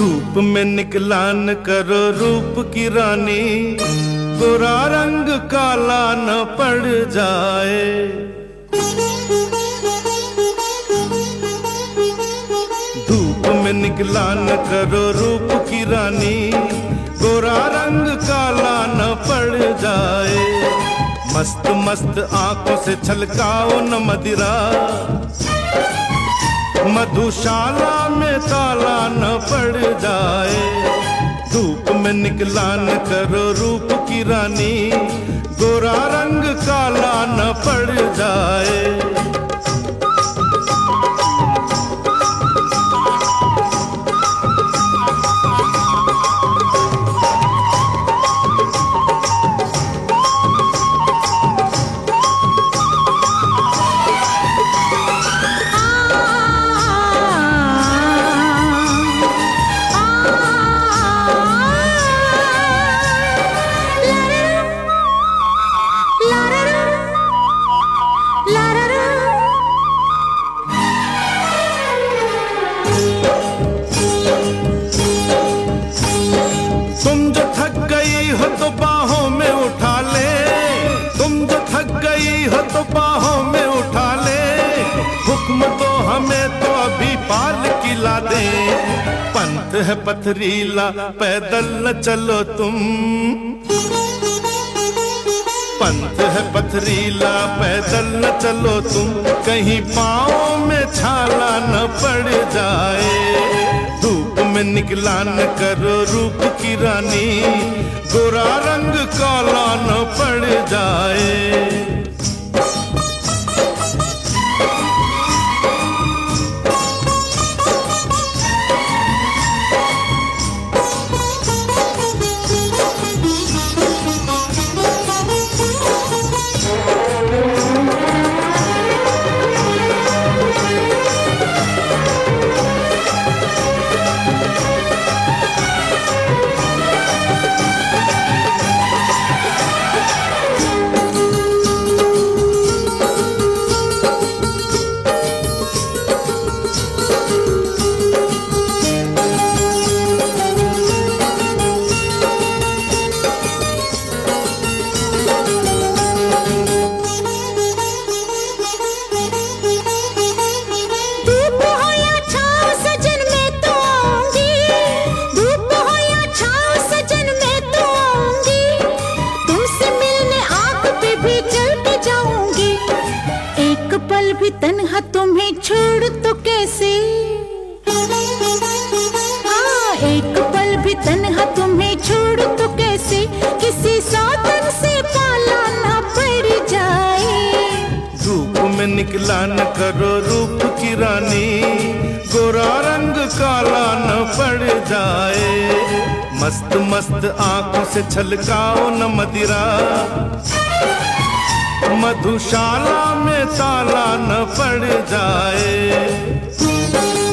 धूप में निकला न करो रूप की रानी, गोरा रंग काला न पड़ जाए। धूप में निकला न करो रूप की रानी, गोरा रंग काला न पड़ जाए। मस्त मस्त आंखों से छलकाओ न मदिरा, मधुशाला में ताला न पड़ जाए। धूप में निकला न करो रूप की रानी, गोरा रंग काला न पड़ जाए। तुम जो थक गई हो तो बाहों में उठा ले, तुम जो थक गई हो तो बाहों में उठा ले। हुक्म तो हमें तो अभी पाल किला दे, पंथ है पथरीला पैदल न चलो तुम। पंथ है पथरीला पैदल न चलो तुम, कहीं पाँव में छाला न पड़ जाए। धूप में निकला न करो रूप की रानी, गोरा रंग काला न पड़ जाए। भी तन्हा तुम्हें छोड़ तो कैसे, हाँ एक पल भी तन्हा तुम्हें छोड़ तो कैसे, किसी सौतन से पाला ना पड़ जाए। धूप में निकला न करो रूप की रानी, गोरा रंग काला न पड़ जाए। मस्त मस्त आंखों से छलकाओ न मदिरा, मधुशाला में ताला न पड़ जाए।